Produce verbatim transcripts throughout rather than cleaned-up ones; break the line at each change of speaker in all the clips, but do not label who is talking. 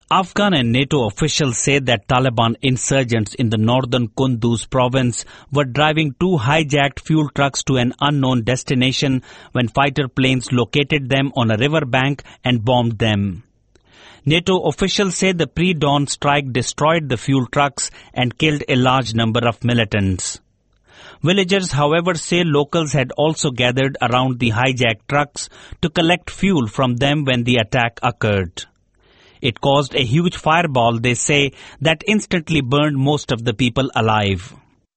Afghan and NATO officials say that Taliban insurgents in the northern Kunduz province were driving two hijacked fuel trucks to an unknown destination when fighter planes located them on a riverbank and bombed them. NATO officials say the pre-dawn strike destroyed the fuel trucks and killed a large number of militants. Villagers, however, say locals had also gathered around the hijacked trucks to collect fuel from them when the attack occurred. It caused a huge fireball, they say, that instantly burned most of the people alive.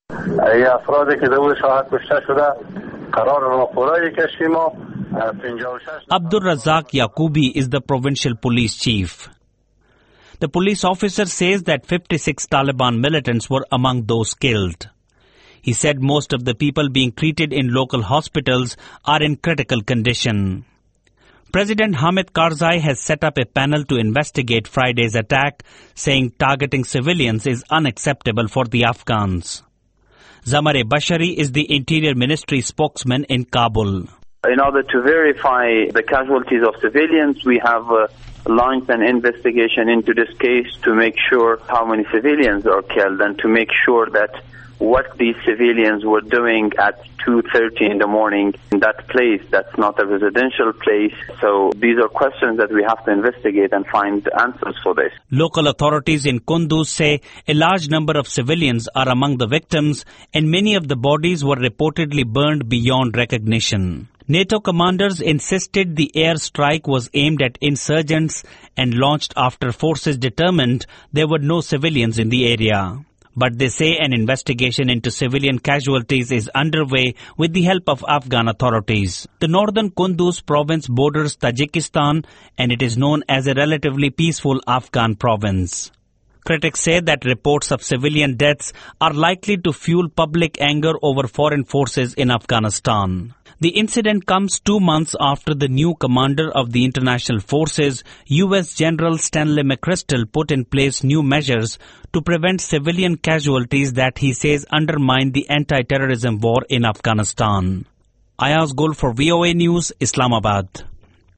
Abdul Razak Yaqubi is the provincial police chief. The police officer says that fifty-six Taliban militants were among those killed. He said most of the people being treated in local hospitals are in critical condition. President Hamid Karzai has set up a panel to investigate Friday's attack, saying targeting civilians is unacceptable for the Afghans. Zamare Bashari is the Interior Ministry spokesman in Kabul.
In order to verify the casualties of civilians, we have uh, launched an investigation into this case to make sure how many civilians are killed and to make sure that what these civilians were doing at two thirty in the morning in that place. That's not a residential place. So these are questions that we have to investigate and find answers for this.
Local authorities in Kunduz say a large number of civilians are among the victims and many of the bodies were reportedly burned beyond recognition. NATO commanders insisted the air strike was aimed at insurgents and launched after forces determined there were no civilians in the area. But they say an investigation into civilian casualties is underway with the help of Afghan authorities. The northern Kunduz province borders Tajikistan and it is known as a relatively peaceful Afghan province. Critics say that reports of civilian deaths are likely to fuel public anger over foreign forces in Afghanistan. The incident comes two months after the new commander of the international forces, U S General Stanley McChrystal, put in place new measures to prevent civilian casualties that he says undermine the anti-terrorism war in Afghanistan. Ayaz Gul for V O A News, Islamabad.